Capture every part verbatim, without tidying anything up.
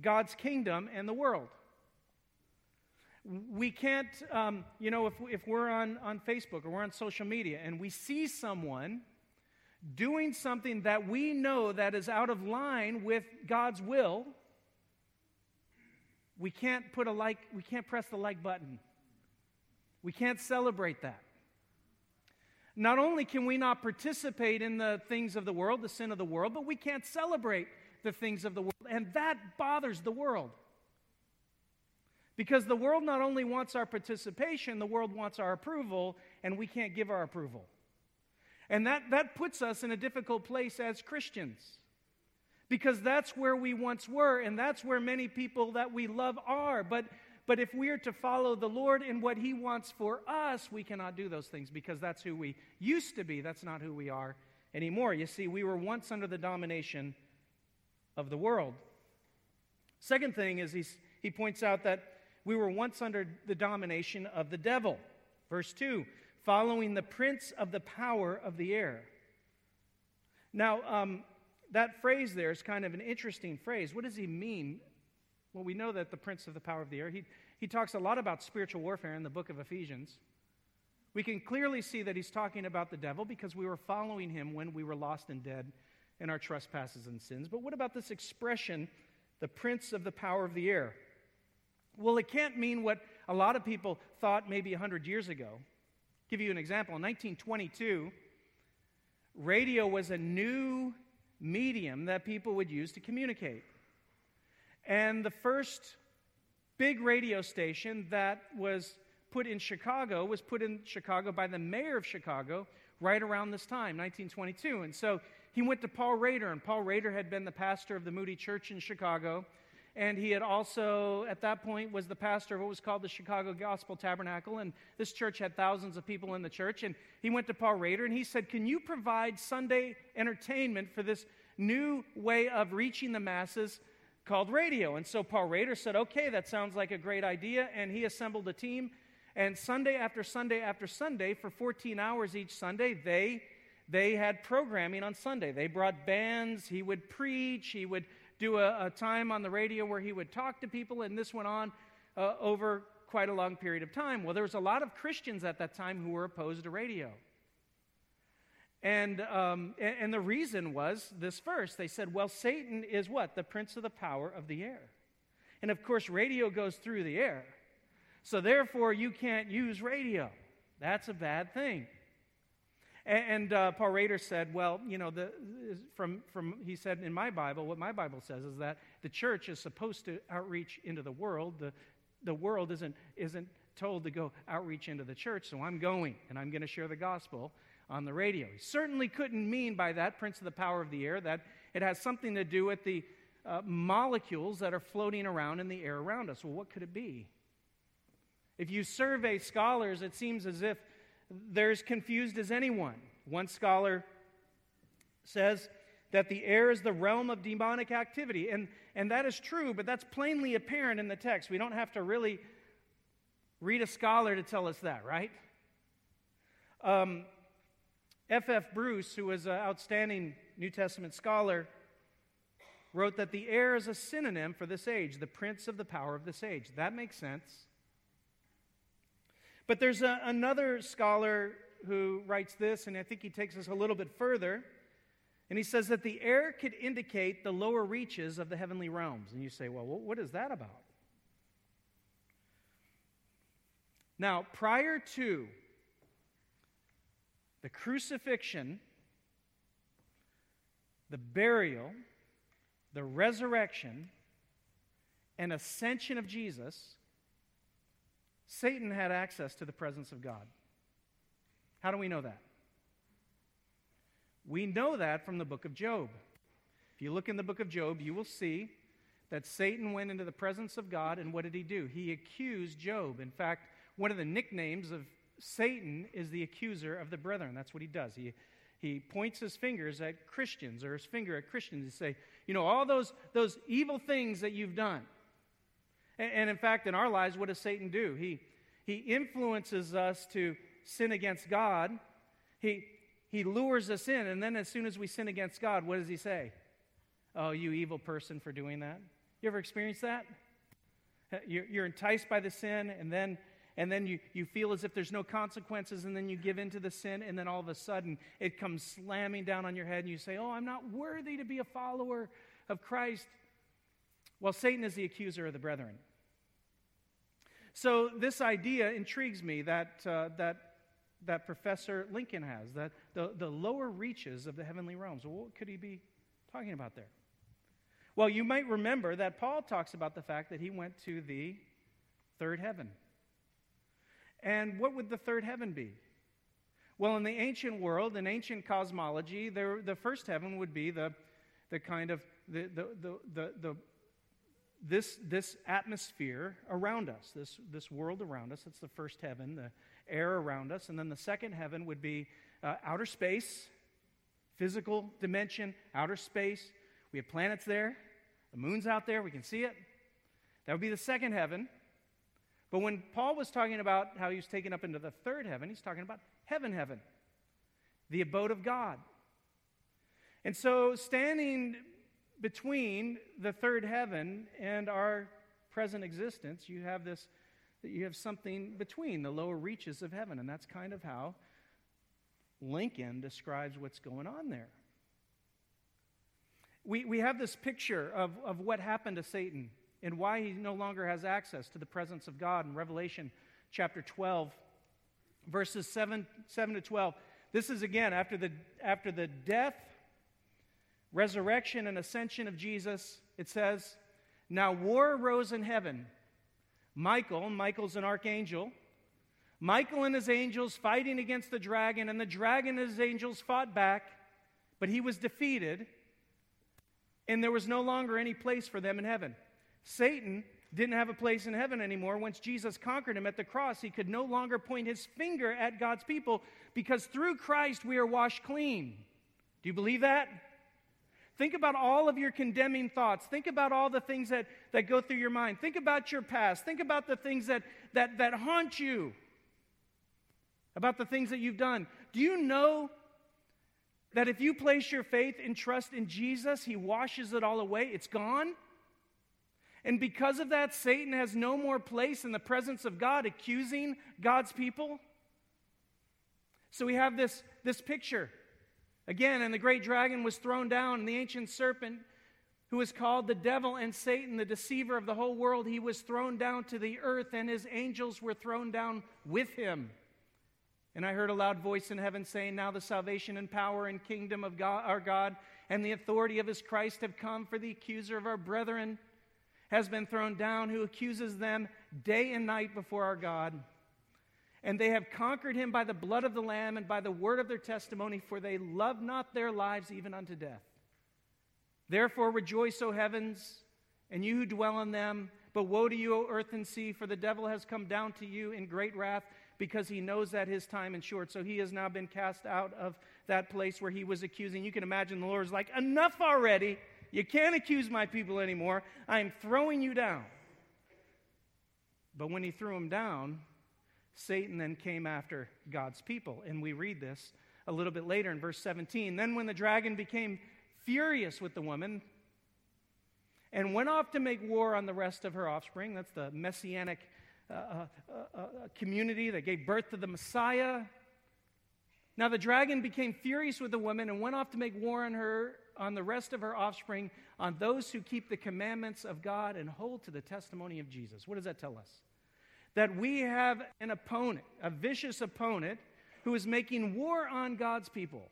God's kingdom and the world. We can't, um, you know, if, if we're on, on Facebook or we're on social media and we see someone doing something that we know that is out of line with God's will, we can't put a like, we can't press the like button. We can't celebrate that. Not only can we not participate in the things of the world, the sin of the world, but we can't celebrate the things of the world. And that bothers the world. Because the world not only wants our participation, the world wants our approval, and we can't give our approval. And that, that puts us in a difficult place as Christians. Because that's where we once were, and that's where many people that we love are. But, but if we are to follow the Lord in what He wants for us, we cannot do those things because that's who we used to be. That's not who we are anymore. You see, we were once under the domination of the world. Second thing is he's, he points out that we were once under the domination of the devil. Verse two, following the prince of the power of the air. Now, um, that phrase there is kind of an interesting phrase. What does he mean? Well, we know that the prince of the power of the air, he, he talks a lot about spiritual warfare in the book of Ephesians. We can clearly see that he's talking about the devil because we were following him when we were lost and dead in our trespasses and sins. But what about this expression, the prince of the power of the air? Well, it can't mean what a lot of people thought maybe one hundred years ago. I'll give you an example. In nineteen twenty-two, radio was a new medium that people would use to communicate. And the first big radio station that was put in Chicago was put in Chicago by the mayor of Chicago right around this time, nineteen twenty-two. And so he went to Paul Rader, and Paul Rader had been the pastor of the Moody Church in Chicago. And he had also, at that point, was the pastor of what was called the Chicago Gospel Tabernacle. And this church had thousands of people in the church. And he went to Paul Rader and he said, can you provide Sunday entertainment for this new way of reaching the masses called radio? And so Paul Rader said, okay, that sounds like a great idea. And he assembled a team. And Sunday after Sunday after Sunday, for fourteen hours each Sunday, they, they had programming on Sunday. They brought bands. He would preach. He would do a, a time on the radio where he would talk to people, and this went on uh, over quite a long period of time. Well, there was a lot of Christians at that time who were opposed to radio. And, um, and, and the reason was this verse. They said, well, Satan is what? The prince of the power of the air. And of course, radio goes through the air. So therefore, you can't use radio. That's a bad thing. And uh, Paul Rader said, well, you know, the, from, from he said in my Bible, what my Bible says is that the church is supposed to outreach into the world. The, the world isn't, isn't told to go outreach into the church, so I'm going, and I'm going to share the gospel on the radio. He certainly couldn't mean by that, prince of the power of the air, that it has something to do with the uh, molecules that are floating around in the air around us. Well, what could it be? If you survey scholars, it seems as if they're as confused as anyone. One scholar says that the air is the realm of demonic activity. And, and that is true, but that's plainly apparent in the text. We don't have to really read a scholar to tell us that, right? Um, F F Bruce, who was an outstanding New Testament scholar, wrote that the air is a synonym for this age, the prince of the power of this age. That makes sense. But there's a, another scholar who writes this, and I think he takes us a little bit further, and he says that the air could indicate the lower reaches of the heavenly realms. And you say, well, what is that about? Now, prior to the crucifixion, the burial, the resurrection, and ascension of Jesus, Satan had access to the presence of God. How do we know that? We know that from the book of Job. If you look in the book of Job, you will see that Satan went into the presence of God, and what did he do? He accused Job. In fact, one of the nicknames of Satan is the accuser of the brethren. That's what he does. He, he points his fingers at Christians, or his finger at Christians, and say, you know, all those, those evil things that you've done. And, and in fact, in our lives, what does Satan do? He, he influences us to sin against God. He, he lures us in, and then as soon as we sin against God, what does he say? Oh, you evil person for doing that. You ever experienced that? You're, you're enticed by the sin, and then and then you, you feel as if there's no consequences, and then you give in to the sin, and then all of a sudden it comes slamming down on your head, and you say, oh, I'm not worthy to be a follower of Christ. Well, Satan is the accuser of the brethren. So this idea intrigues me that uh, that that Professor Lincoln has, that the, the lower reaches of the heavenly realms. Well, what could he be talking about there? Well, you might remember that Paul talks about the fact that he went to the third heaven. And what would the third heaven be? Well, in the ancient world, in ancient cosmology, there, the first heaven would be the, the kind of, the, the, the, the, the this, this atmosphere around us, this, this world around us. That's the first heaven, the air around us. And then the second heaven would be uh, outer space, physical dimension, outer space. We have planets there. The moon's out there. We can see it. That would be the second heaven. But when Paul was talking about how he was taken up into the third heaven, he's talking about heaven, heaven, the abode of God. And so standing between the third heaven and our present existence, you have this, you have something between the lower reaches of heaven. And that's kind of how Lincoln describes what's going on there. We, we have this picture of, of what happened to Satan and why he no longer has access to the presence of God in Revelation chapter twelve, verses seven, seven to twelve. This is again after the, after the death, resurrection, and ascension of Jesus. It says, now war arose in heaven. Michael, Michael's an archangel, Michael and his angels fighting against the dragon, and the dragon and his angels fought back, but he was defeated, and there was no longer any place for them in heaven. Satan didn't have a place in heaven anymore. Once Jesus conquered him at the cross, he could no longer point his finger at God's people because through Christ we are washed clean. Do you believe that? Think about all of your condemning thoughts. Think about all the things that, that go through your mind. Think about your past. Think about the things that, that, that haunt you, about the things that you've done. Do you know that if you place your faith and trust in Jesus, he washes it all away? It's gone. And because of that, Satan has no more place in the presence of God accusing God's people. So we have this, this picture. Again, and the great dragon was thrown down, and the ancient serpent, who is called the devil and Satan, the deceiver of the whole world, he was thrown down to the earth, and his angels were thrown down with him. And I heard a loud voice in heaven saying, now the salvation and power and kingdom of God, our God and the authority of his Christ have come, for the accuser of our brethren has been thrown down, who accuses them day and night before our God. And they have conquered him by the blood of the Lamb and by the word of their testimony, for they love not their lives even unto death. Therefore rejoice, O heavens, and you who dwell on them. But woe to you, O earth and sea, for the devil has come down to you in great wrath, because he knows that his time is short. So he has now been cast out of that place where he was accusing. You can imagine the Lord's like, enough already. You can't accuse my people anymore. I'm throwing you down. But when he threw him down, Satan then came after God's people. And we read this a little bit later in verse seventeen. Then when the dragon became furious with the woman and went off to make war on the rest of her offspring, that's the messianic uh, uh, uh, uh, community that gave birth to the Messiah. Now the dragon became furious with the woman and went off to make war on her, on the rest of her offspring, on those who keep the commandments of God and hold to the testimony of Jesus. What does that tell us? That we have an opponent, a vicious opponent, who is making war on God's people.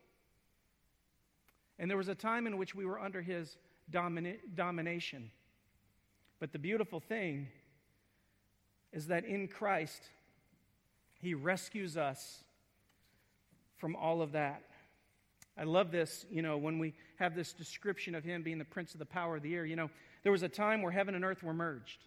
And there was a time in which we were under his domina- domination. But the beautiful thing is that in Christ, he rescues us from all of that. I love this, you know, when we have this description of him being the prince of the power of the air. You know, there was a time where heaven and earth were merged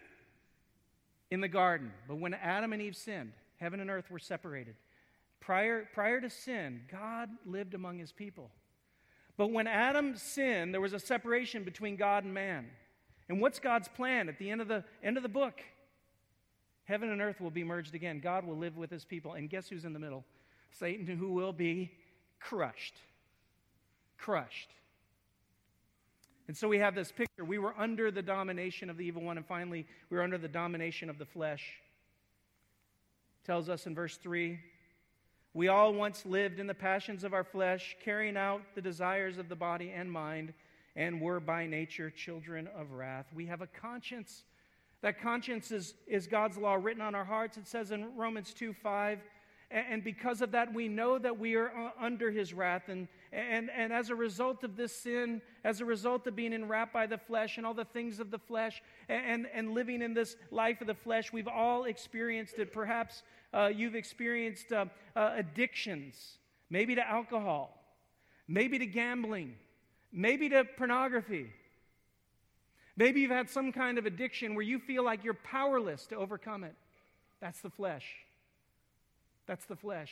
in the garden. But when Adam and Eve sinned, heaven and earth were separated. Prior, prior to sin, God lived among his people. But when Adam sinned, there was a separation between God and man. And what's God's plan at the end of the end of the book? Heaven and earth will be merged again. God will live with his people. And guess who's in the middle? Satan, who will be crushed. Crushed. And so we have this picture. We were under the domination of the evil one, and finally we were under the domination of the flesh. It tells us in verse three, we all once lived in the passions of our flesh, carrying out the desires of the body and mind, and were by nature children of wrath. We have a conscience. That conscience is, is God's law written on our hearts. It says in Romans two five, and because of that, we know that we are under his wrath. And, and, and as a result of this sin, as a result of being enwrapped by the flesh and all the things of the flesh, and, and living in this life of the flesh, we've all experienced it. Perhaps uh, you've experienced uh, uh, addictions, maybe to alcohol, maybe to gambling, maybe to pornography. Maybe you've had some kind of addiction where you feel like you're powerless to overcome it. That's the flesh. That's the flesh.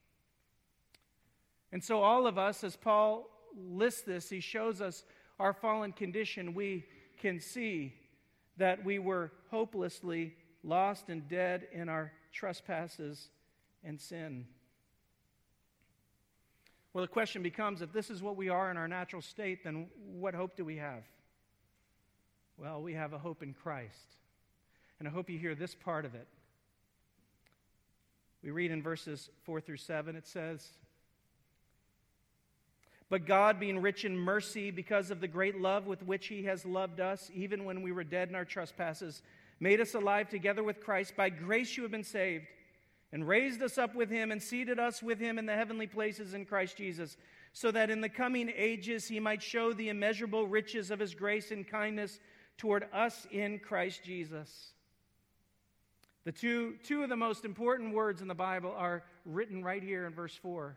And so all of us, as Paul lists this, he shows us our fallen condition. We can see that we were hopelessly lost and dead in our trespasses and sin. Well, the question becomes, if this is what we are in our natural state, then what hope do we have? Well, we have a hope in Christ. And I hope you hear this part of it. We read in verses four through seven, it says, but God, being rich in mercy because of the great love with which he has loved us, even when we were dead in our trespasses, made us alive together with Christ. By grace you have been saved, and raised us up with him, and seated us with him in the heavenly places in Christ Jesus, so that in the coming ages he might show the immeasurable riches of his grace and kindness toward us in Christ Jesus. The two, two of the most important words in the Bible are written right here in verse four.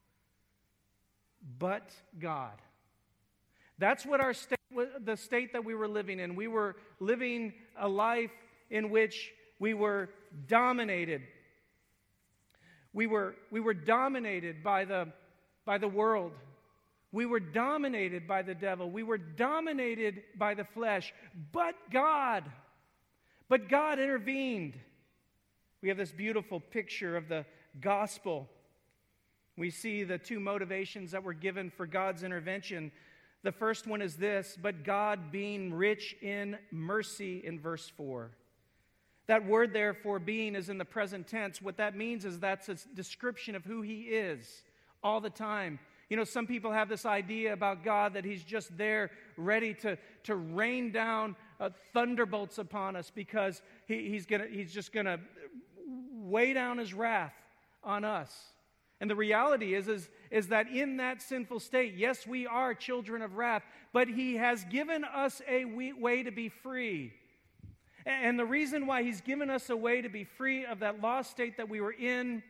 But God. That's what our state, the state that we were living in. We were living a life in which we were dominated. We were, we were dominated by the, by the world. We were dominated by the devil. We were dominated by the flesh. But God. But God intervened. We have this beautiful picture of the gospel. We see the two motivations that were given for God's intervention. The first one is this, but God being rich in mercy in verse four. That word there for being is in the present tense. What that means is that's a description of who he is all the time. You know, some people have this idea about God that he's just there ready to, to rain down uh, thunderbolts upon us because he, he's gonna he's just going to weigh down his wrath on us. And the reality is, is, is that in that sinful state, yes, we are children of wrath, but he has given us a way to be free. And the reason why he's given us a way to be free of that lost state that we were in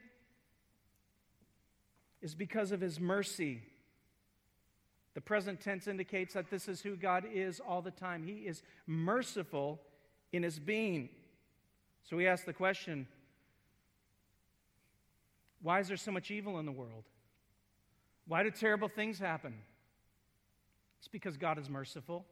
is because of his mercy. The present tense indicates that this is who God is all the time. He is merciful in his being. So we ask the question, why is there so much evil in the world? Why do terrible things happen? It's because God is merciful.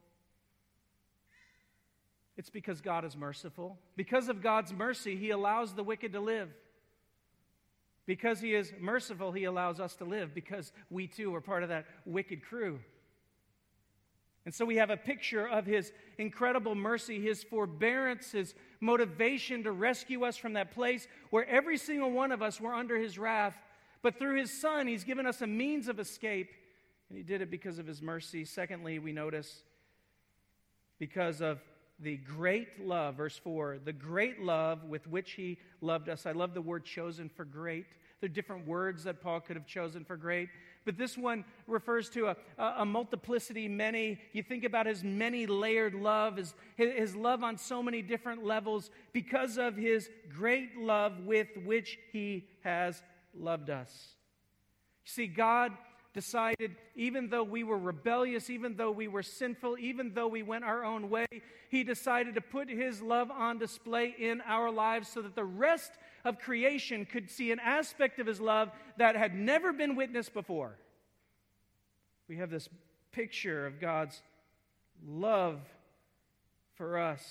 It's because God is merciful. Because of God's mercy, he allows the wicked to live. Because he is merciful, he allows us to live, because we too are part of that wicked crew. And so we have a picture of his incredible mercy, his forbearance, his motivation to rescue us from that place where every single one of us were under his wrath. But through his Son, he's given us a means of escape, and he did it because of his mercy. Secondly, we notice because of the great love, verse four, the great love with which he loved us. I love the word chosen for great. There are different words that Paul could have chosen for great, but this one refers to a, a multiplicity, many. You think about his many-layered love, his, his love on so many different levels because of his great love with which he has loved us. See, God decided, even though we were rebellious, even though we were sinful, even though we went our own way, he decided to put his love on display in our lives so that the rest of creation could see an aspect of his love that had never been witnessed before. We have this picture of God's love for us.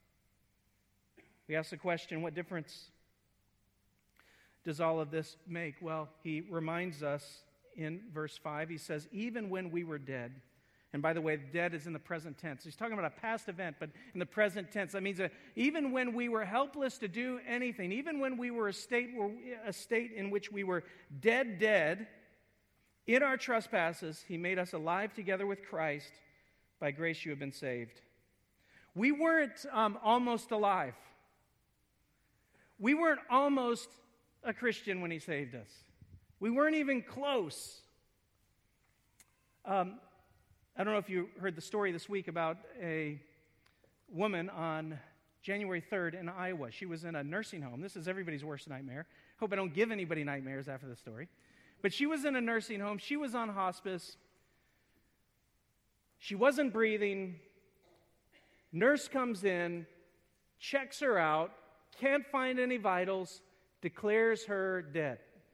We ask the question, what difference does all of this make? Well, he reminds us in verse five, he says, even when we were dead, And by the way, dead is in the present tense. He's talking about a past event, but in the present tense. That means that even when we were helpless to do anything, even when we were a state, a state in which we were dead, dead, in our trespasses, he made us alive together with Christ. By grace you have been saved. We weren't um, almost alive. We weren't almost a Christian when he saved us. We weren't even close. Um, I don't know if you heard the story this week about a woman on January third in Iowa. She was in a nursing home. This is everybody's worst nightmare. Hope I don't give anybody nightmares after this story. But she was in a nursing home. She was on hospice. She wasn't breathing. Nurse comes in, checks her out, can't find any vitals, declares her dead.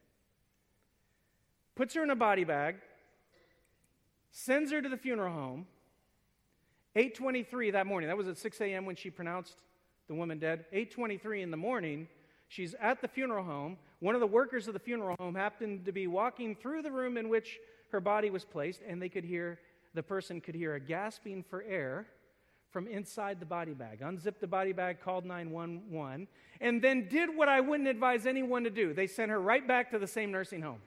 Puts her in a body bag, sends her to the funeral home. eight twenty-three that morning, that was at six a.m. when she pronounced the woman dead. eight twenty-three in the morning, she's at the funeral home. One of the workers of the funeral home happened to be walking through the room in which her body was placed, and they could hear, the person could hear a gasping for air from inside the body bag. Unzipped the body bag, called nine one one, and then did what I wouldn't advise anyone to do. They sent her right back to the same nursing home.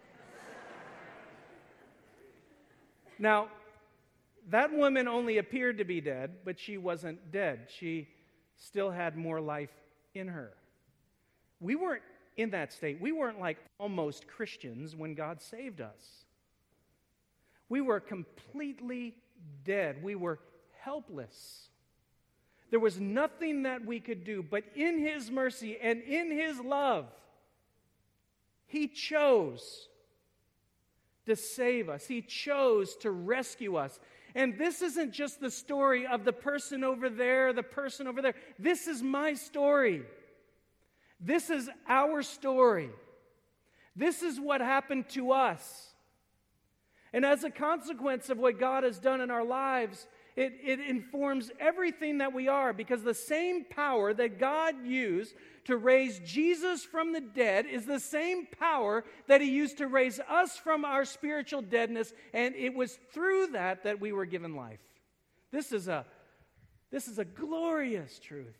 Now, that woman only appeared to be dead, but she wasn't dead. She still had more life in her. We weren't in that state. We weren't like almost Christians when God saved us. We were completely dead. We were helpless. There was nothing that we could do, but in His mercy and in His love, He chose to save us. He chose to rescue us. And this isn't just the story of the person over there, the person over there. This is my story. This is our story. This is what happened to us. And as a consequence of what God has done in our lives, it, it informs everything that we are, because the same power that God used to raise Jesus from the dead is the same power that He used to raise us from our spiritual deadness, and it was through that that we were given life. This is a, this is a glorious truth.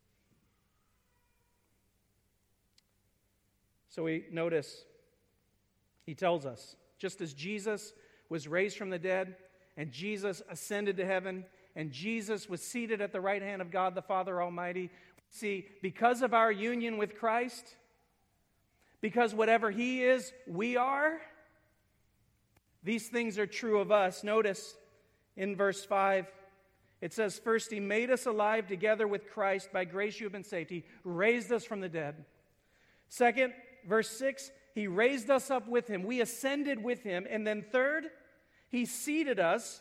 So we notice, he tells us, just as Jesus was raised from the dead, and Jesus ascended to heaven, and Jesus was seated at the right hand of God the Father Almighty. See, because of our union with Christ, because whatever He is, we are, these things are true of us. Notice in verse five, it says, first, He made us alive together with Christ. By grace you have been saved. He raised us from the dead. Second, verse six, He raised us up with Him. We ascended with Him. And then third, He seated us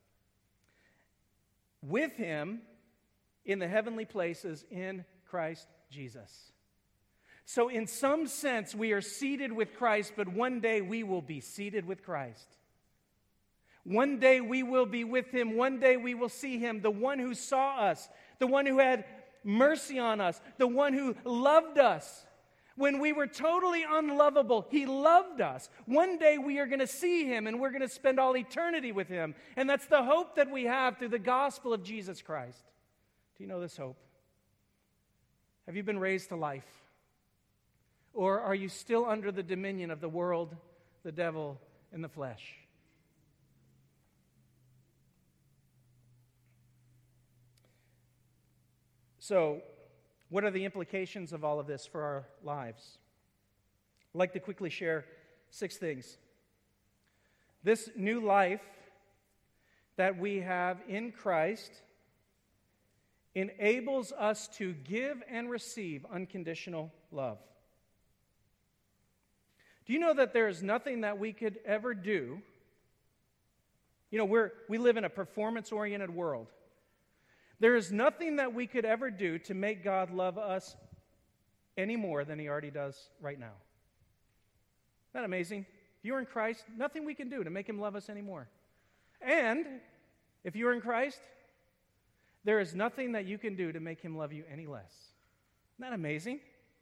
with Him in the heavenly places in Christ Jesus. So in some sense, we are seated with Christ, but one day we will be seated with Christ. One day we will be with Him. One day we will see Him, the one who saw us, the one who had mercy on us, the one who loved us. When we were totally unlovable, He loved us. One day we are going to see Him, and we're going to spend all eternity with Him. And that's the hope that we have through the gospel of Jesus Christ. Do you know this hope? Have you been raised to life? Or are you still under the dominion of the world, the devil, and the flesh? So, what are the implications of all of this for our lives? I'd like to quickly share six things. This new life that we have in Christ enables us to give and receive unconditional love. Do you know that there is nothing that we could ever do? You know, we're, we live in a performance-oriented world. There is nothing that we could ever do to make God love us any more than He already does right now. Isn't that amazing? If you're in Christ, nothing we can do to make Him love us anymore. And if you're in Christ, there is nothing that you can do to make Him love you any less. Isn't that amazing?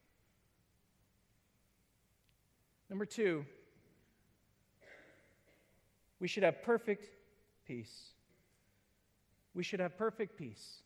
Number two, we should have perfect peace. We should have perfect peace.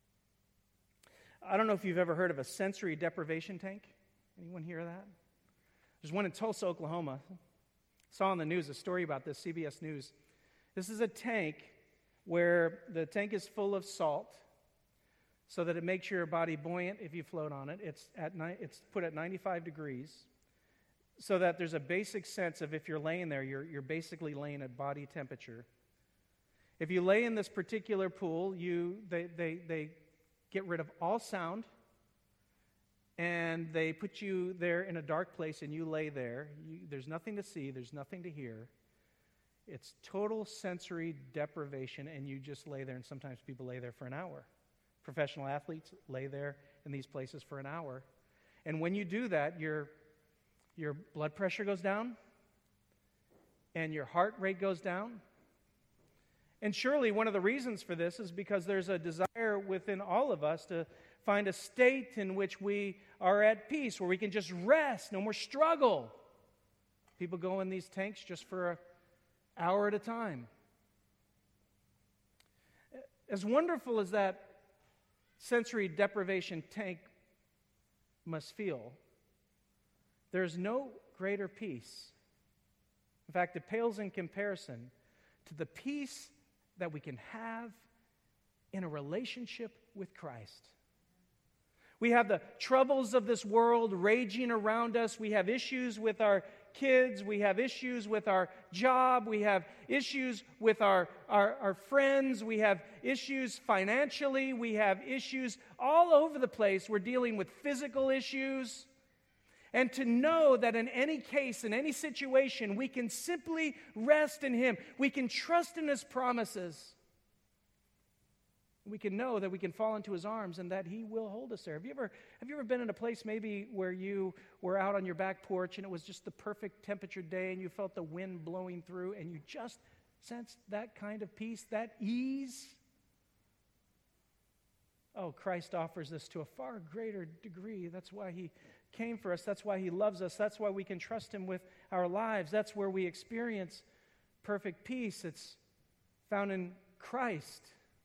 I don't know if you've ever heard of a sensory deprivation tank. Anyone hear of that? There's one in Tulsa, Oklahoma. I saw on the news a story about this, C B S News. This is a tank where the tank is full of salt so that it makes your body buoyant if you float on it. It's at ni- it's put at ninety-five degrees so that there's a basic sense of if you're laying there, you're, you're basically laying at body temperature. If you lay in this particular pool, you they, they, they get rid of all sound, and they put you there in a dark place, and you lay there. You, there's nothing to see. There's nothing to hear. It's total sensory deprivation, and you just lay there, and sometimes people lay there for an hour. Professional athletes lay there in these places for an hour. And when you do that, your, your blood pressure goes down, and your heart rate goes down. And surely one of the reasons for this is because there's a desire within all of us to find a state in which we are at peace, where we can just rest, no more struggle. People go in these tanks just for an hour at a time. As wonderful as that sensory deprivation tank must feel, there's no greater peace. In fact, it pales in comparison to the peace that we can have in a relationship with Christ. We have the troubles of this world raging around us. We have issues with our kids. We have issues with our job. We have issues with our, our, our friends. We have issues financially. We have issues all over the place. We're dealing with physical issues. And to know that in any case, in any situation, we can simply rest in Him. We can trust in His promises. We can know that we can fall into His arms and that He will hold us there. Have you ever, have you ever been in a place maybe where you were out on your back porch and it was just the perfect temperature day and you felt the wind blowing through and you just sensed that kind of peace, that ease? Oh, Christ offers this to a far greater degree. That's why He came for us. That's why He loves us. That's why we can trust Him with our lives. That's where we experience perfect peace. It's found in Christ.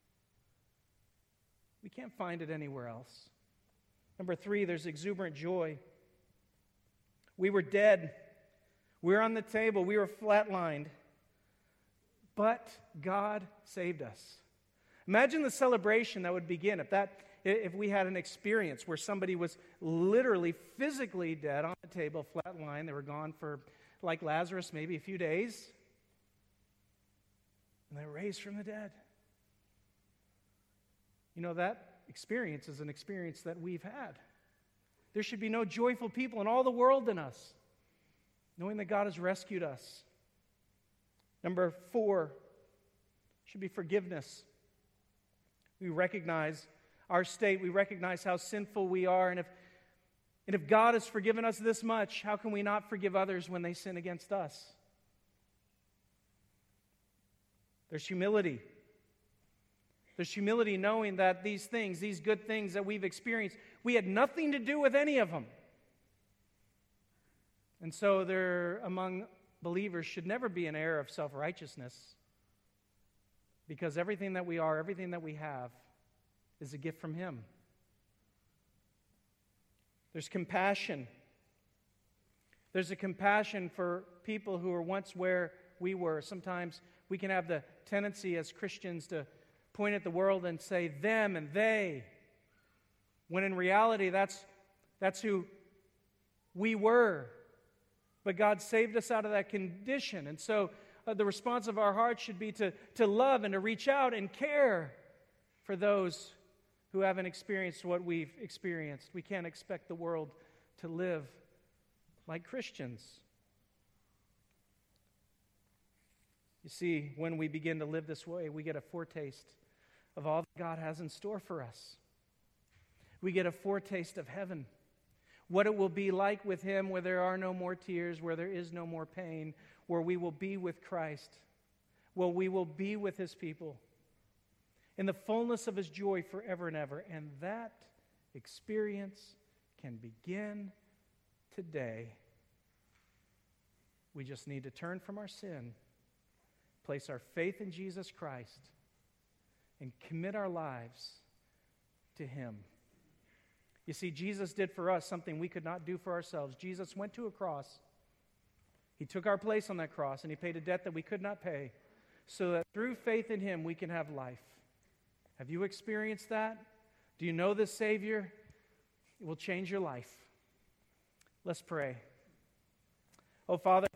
We can't find it anywhere else. Number three, there's exuberant joy. We were dead. We were on the table. We were flatlined. But God saved us. Imagine the celebration that would begin if that if we had an experience where somebody was literally physically dead on the table, flatlined. They were gone for, like Lazarus, maybe a few days. And they were raised from the dead. You know, that experience is an experience that we've had. There should be no joyful people in all the world than us, knowing that God has rescued us. Number four should be forgiveness. We recognize our state. We recognize how sinful we are. And if, and if God has forgiven us this much, how can we not forgive others when they sin against us? There's humility. There's humility knowing that these things, these good things that we've experienced, we had nothing to do with any of them. And so there, among believers, should never be an air of self-righteousness, because everything that we are, everything that we have, is a gift from Him. There's compassion. There's a compassion for people who are once where we were. Sometimes we can have the tendency as Christians to point at the world and say them and they, when in reality that's, that's who we were. But God saved us out of that condition. And so uh, the response of our hearts should be to, to love and to reach out and care for those who haven't experienced what we've experienced. We can't expect the world to live like Christians. You see, when we begin to live this way, we get a foretaste of all that God has in store for us. We get a foretaste of heaven, what it will be like with Him, where there are no more tears, where there is no more pain, where we will be with Christ, where we will be with His people in the fullness of His joy forever and ever. And that experience can begin today. We just need to turn from our sin, place our faith in Jesus Christ, and commit our lives to Him. You see, Jesus did for us something we could not do for ourselves. Jesus went to a cross. He took our place on that cross, and He paid a debt that we could not pay, so that through faith in Him we can have life. Have you experienced that? Do you know this Savior? It will change your life. Let's pray. Oh, Father,